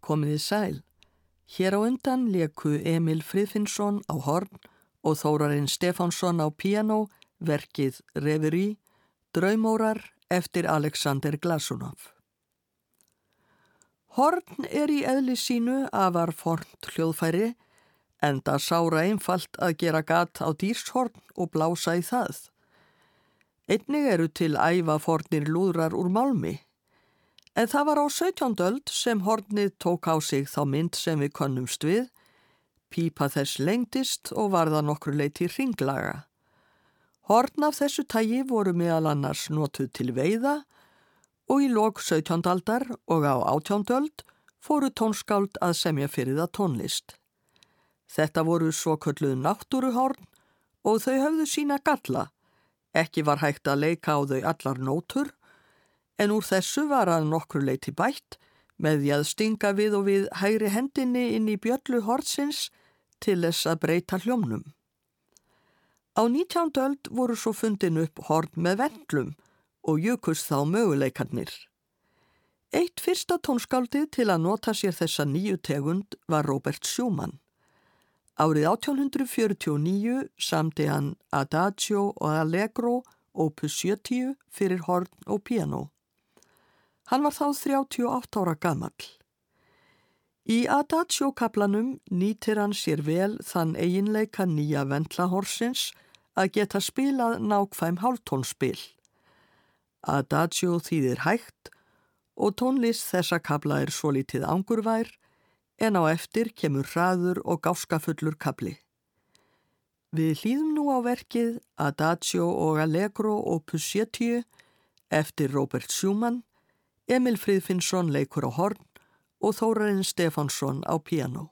Komiði sæl. Hér á undan léku Emil Friðfinnsson á horn og Þórarinn Stefánsson á píanó verkið Reverie, Draumórar eftir Alexander Glasunov. Horn í eðli sínu afar fornt hljóðfæri, enda sára einfalt að gera gat á dýrshorn og blása í það. Einnig eru til ævafornir lúðrar úr málmi. En það var á 17. öld sem hornið tók á sig þá mynd sem við könnumst við. Pípa þess lengdist og varða nokkru leyti hringlaga. Horn af þessu tagi voru meðal annars notuð til veiða og í lok 17. aldar og á 18. öld fóru tónskáld að semja fyrir það tónlist. Þetta voru svokölluð náttúruhorn og þau höfðu sína galla. Ekki var hægt að leika á þau allar nótur, en úr þessu var að nokkru leyti bætt með því að stinga við og við hægri hendinni inn í bjöllu hornsins til þess að breyta hljómnum. Á 19. öld voru svo fundin upp horn með vendlum og jukust þá möguleikarnir. Eitt fyrsta tónskáldið til að nota sér þessa nýju tegund var Robert Schumann. Árið 1849 samdi hann Adagio og Allegro opus 70 fyrir horn og píanó. Hann var þá 38 ára gamall. Í Adagio-kaplanum nýtir hann sér vel þann eiginleika nýja vendlahorsins að geta spilað nákvæm hálftónspil. Adagio þýðir hægt og tónlist þessa kapla svolítið angurvær, en á eftir kemur hraður og gáskafullur kapli. Við hlýðum nú á verkið Adagio og Allegro opus 70 eftir Robert Schumann, Emil Friðfinnsson leikur á horn og Þórarinn Stefánsson á píanó.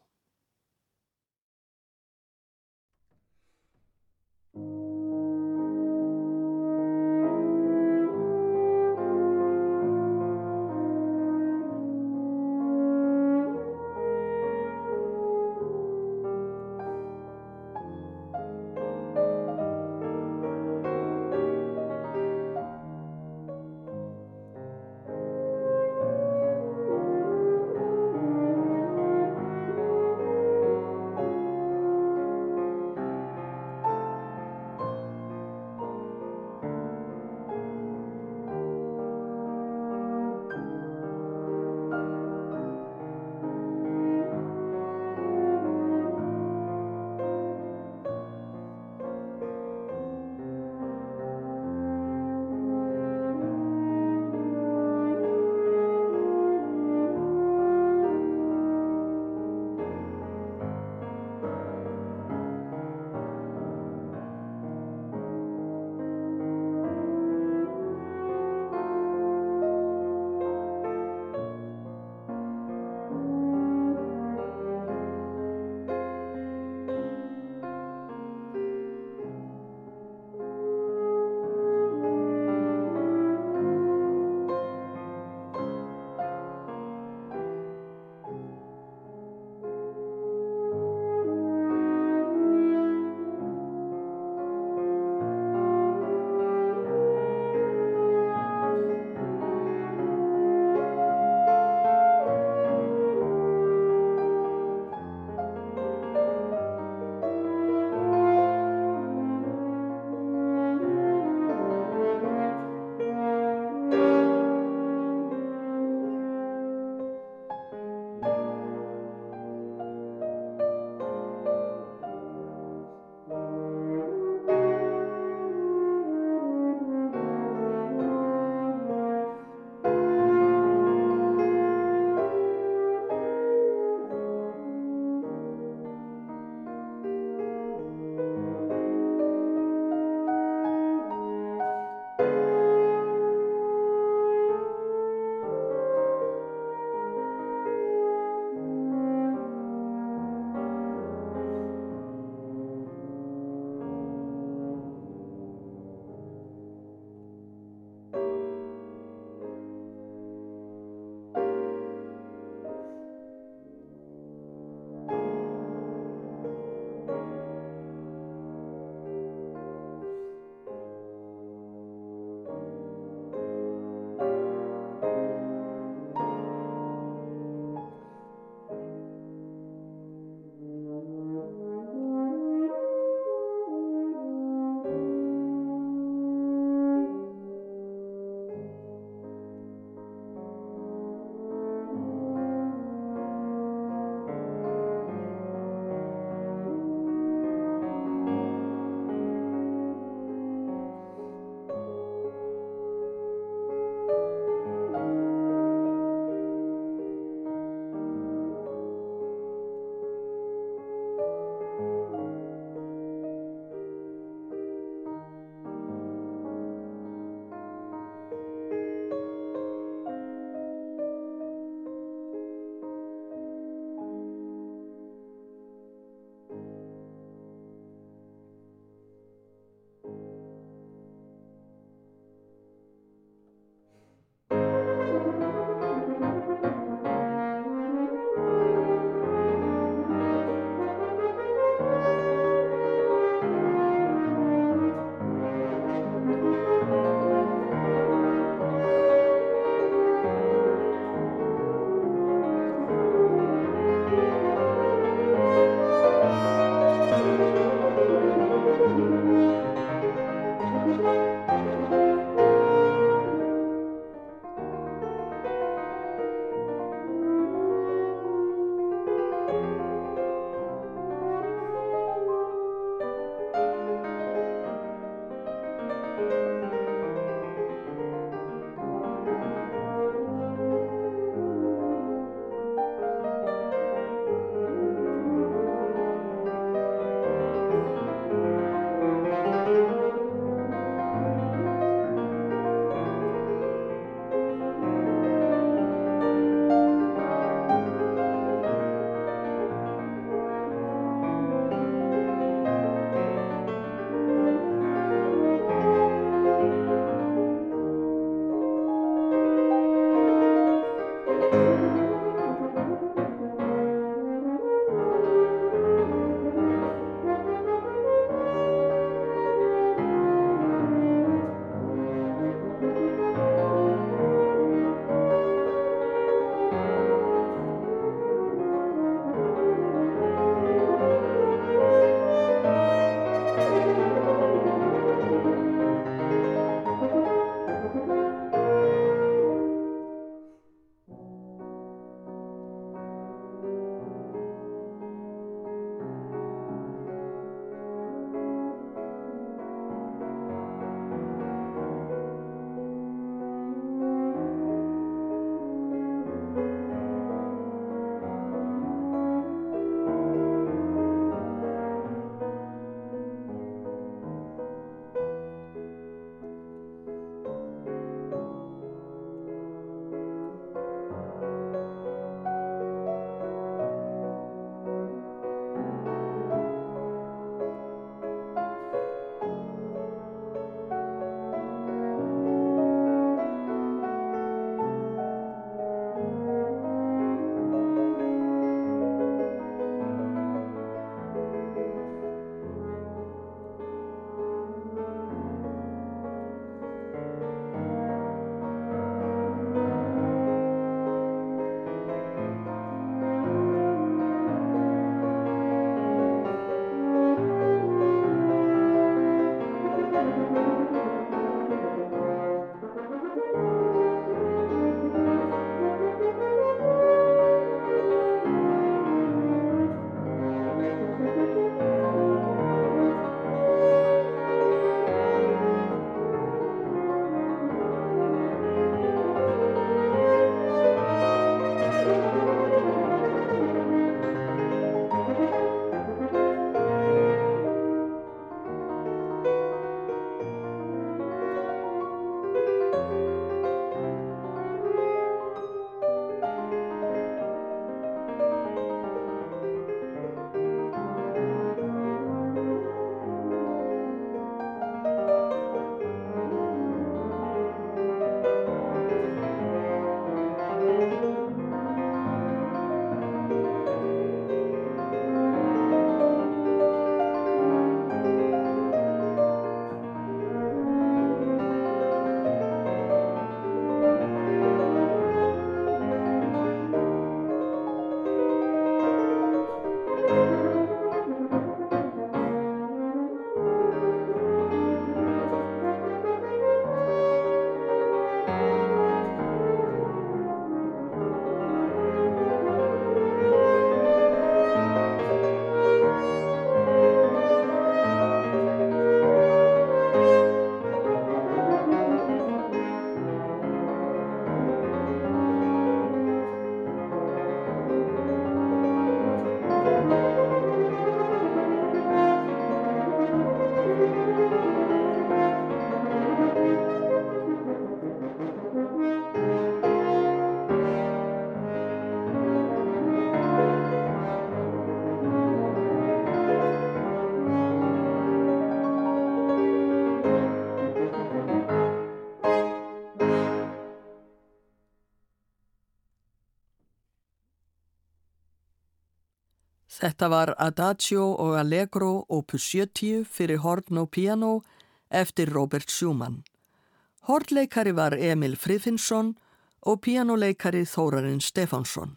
Þetta var Adagio og Allegro opus 70 fyrir horn og píanó eftir Robert Schumann. Hornleikari var Emil Friðfinnsson og píanóleikari Þórarinn Stefánsson.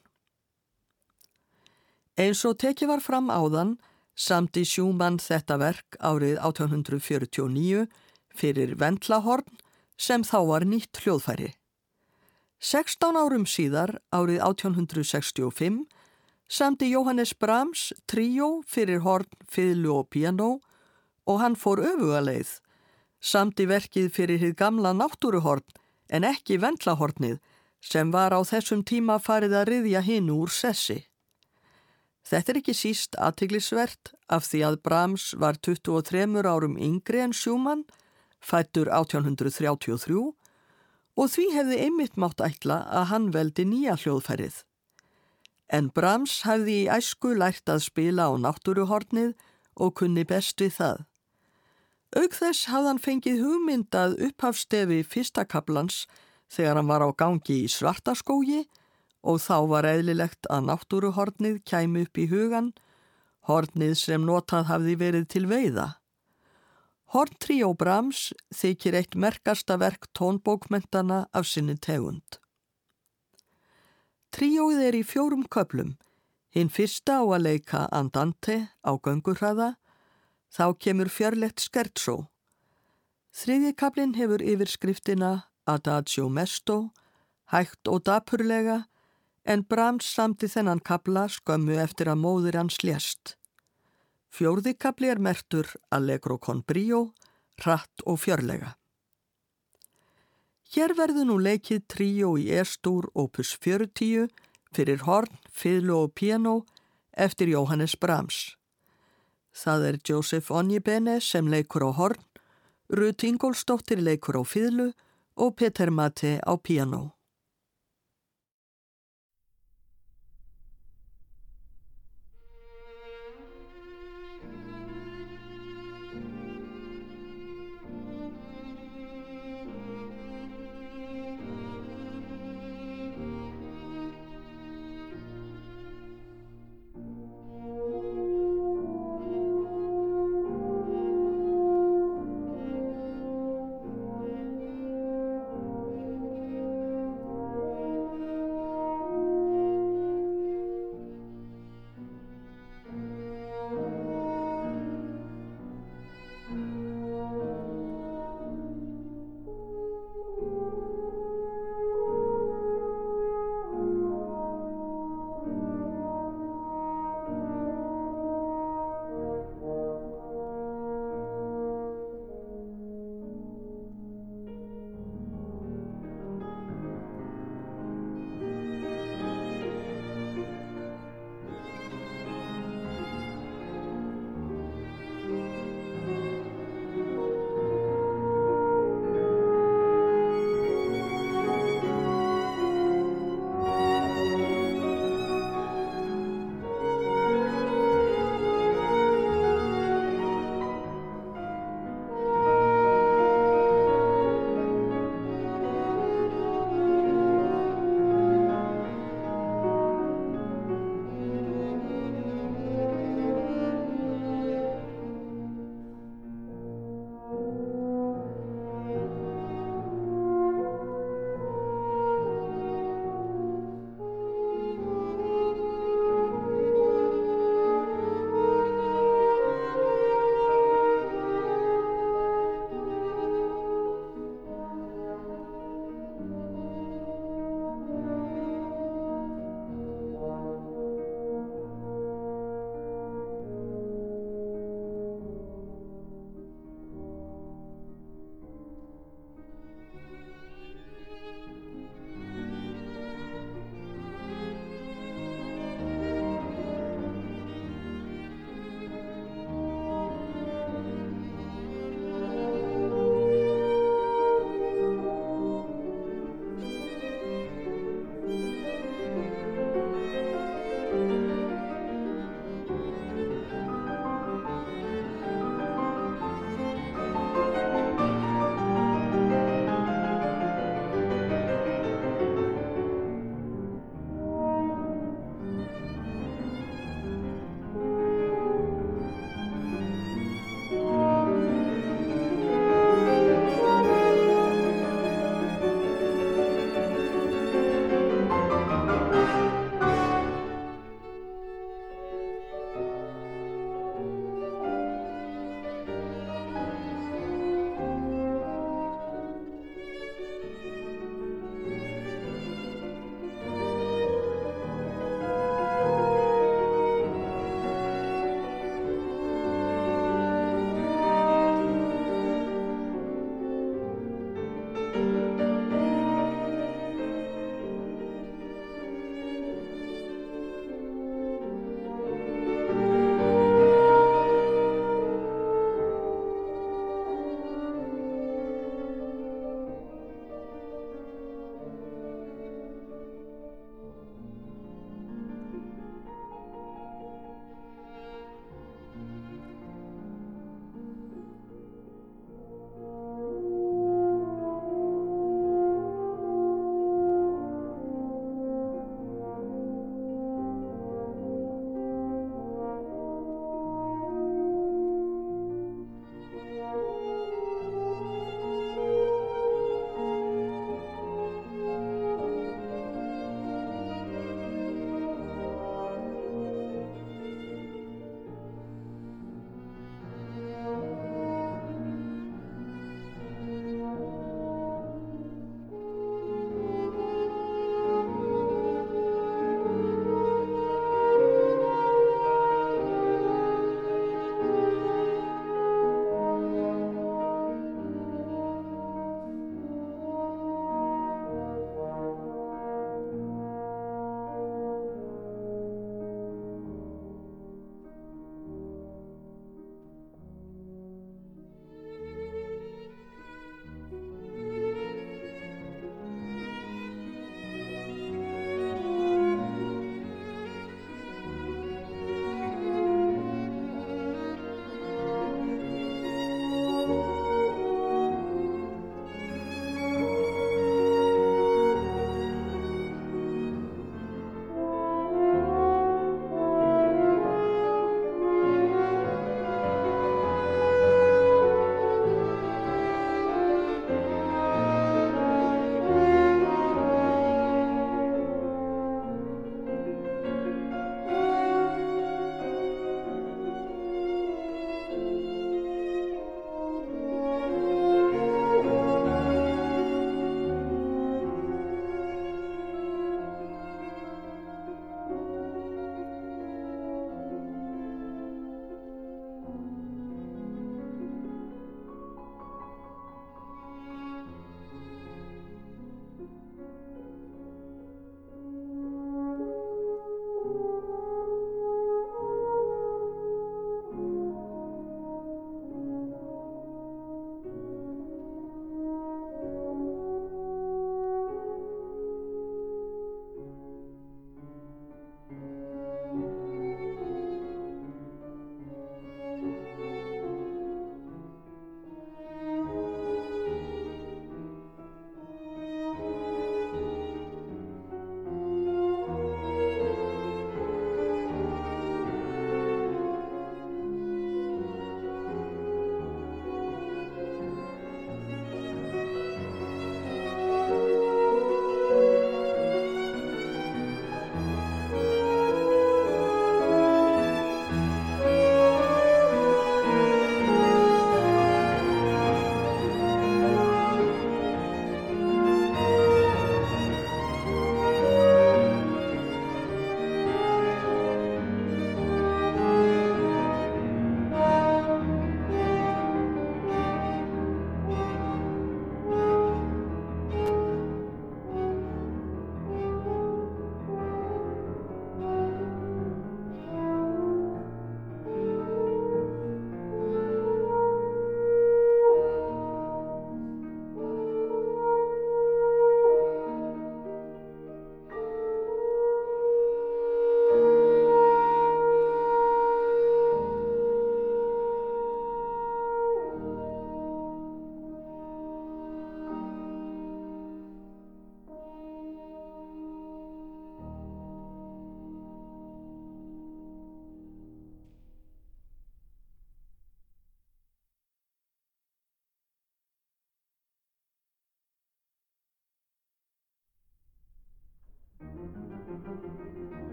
Eins og tekið var fram áðan samdi Schumann þetta verk árið 1849 fyrir Vendlahorn sem þá var nýtt hljóðfæri. 16 árum síðar, árið 1865, samdi Jóhannes Brahms tríó fyrir horn, fiðlu og píanó og hann fór öfuga leið. Samdi verkið fyrir hið gamla náttúruhorn en ekki Vendlahornið sem var á þessum tíma farið að ryðja hinu úr sessi. Þetta ekki síst athyglisvert af því að Brahms var 23 árum yngri en Schumann, fæddur 1833 og því hefði einmitt mátt ætla að hann veldi nýja hljóðfærið. En Brahms hafði í æsku lært að spila á náttúruhornið og kunni best við það. Auk þess hafði hann fengið hugmynd að upphafsstefi fyrsta kaflans þegar hann var á gangi í Svartaskógi og þá var eðlilegt að náttúruhornið kæmi upp í hugan, hornið sem notað hafði verið til veiða. Horntríó Brahms þykir eitt merkasta verk tónbókmenntana af sinni tegund. Tríóið í 4 köflum. Hinn fyrsta á að leika Andante á göngurhraða, þá kemur fjörlegt scherzo. 3. kaflinn hefur yfirskriftina Adagio mesto, hægt og dapurlega, en Brahms samdi þennan kafla skömmu eftir að móðir hans lést. 4. kafli merktur Allegro con brio, hratt og fjörlega. Hér verður nú leikið tríó í E-stúr opus 40 fyrir horn, fiðlu og píanó eftir Jóhannes Brahms. Það Joseph Onjibene sem leikur á horn, Ruth Ingólfsdóttir leikur á fiðlu og Peter Mate á píanó.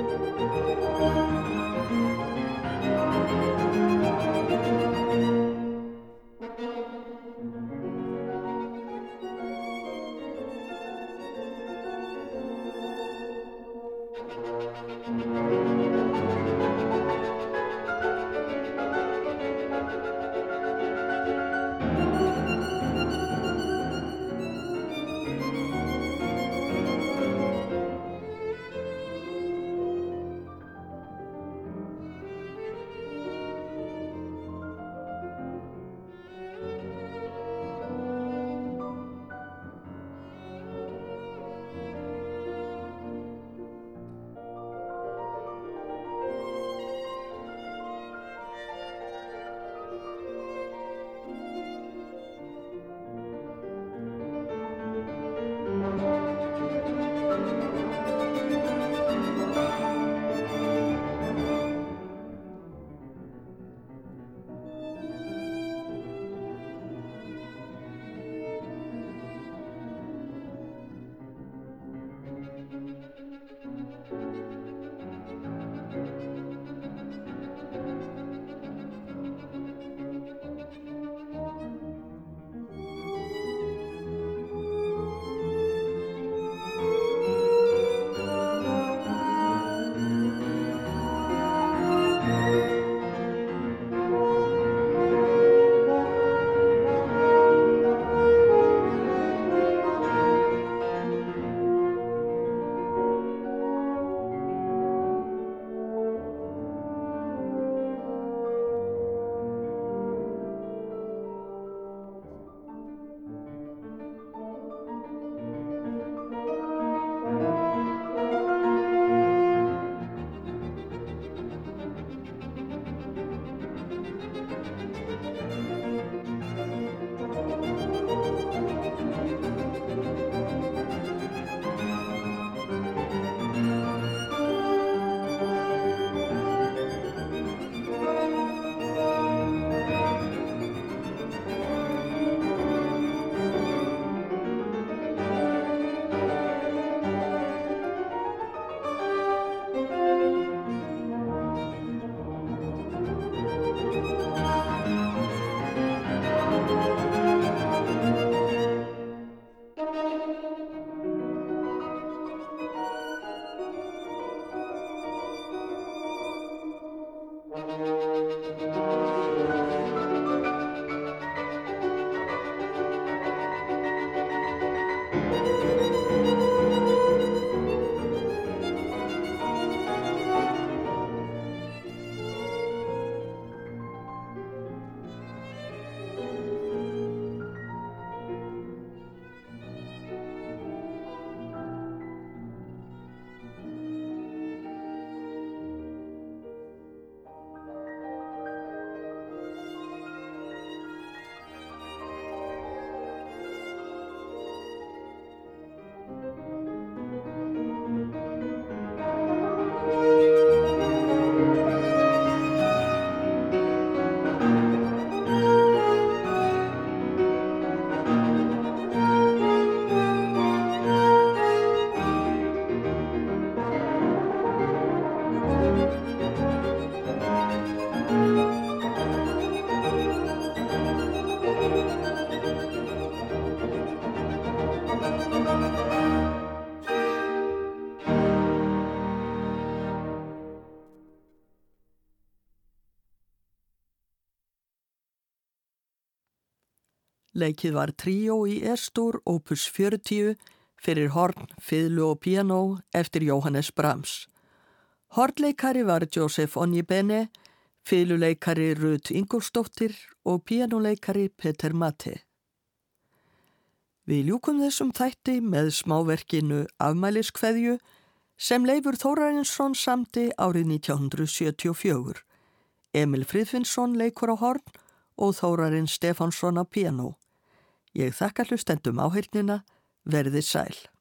Leikið var tríó í Estur opus 40 fyrir horn, fiðlu og píanó eftir Jóhannes Brahms. Hornleikari var Joseph Onyeabene, fiðluleikari Ruth Ingolsdóttir og píanóleikari Peter Matte. Við ljúkum þessum þætti með smáverkinu Afmæliskveðju sem Leifur Þórarinsson samdi árið 1974. Emil Friðfinnsson leikur á horn og Þórarinn Stefánsson á píanó. Ég þakka hlustendum áheyrnina, verðið sæl.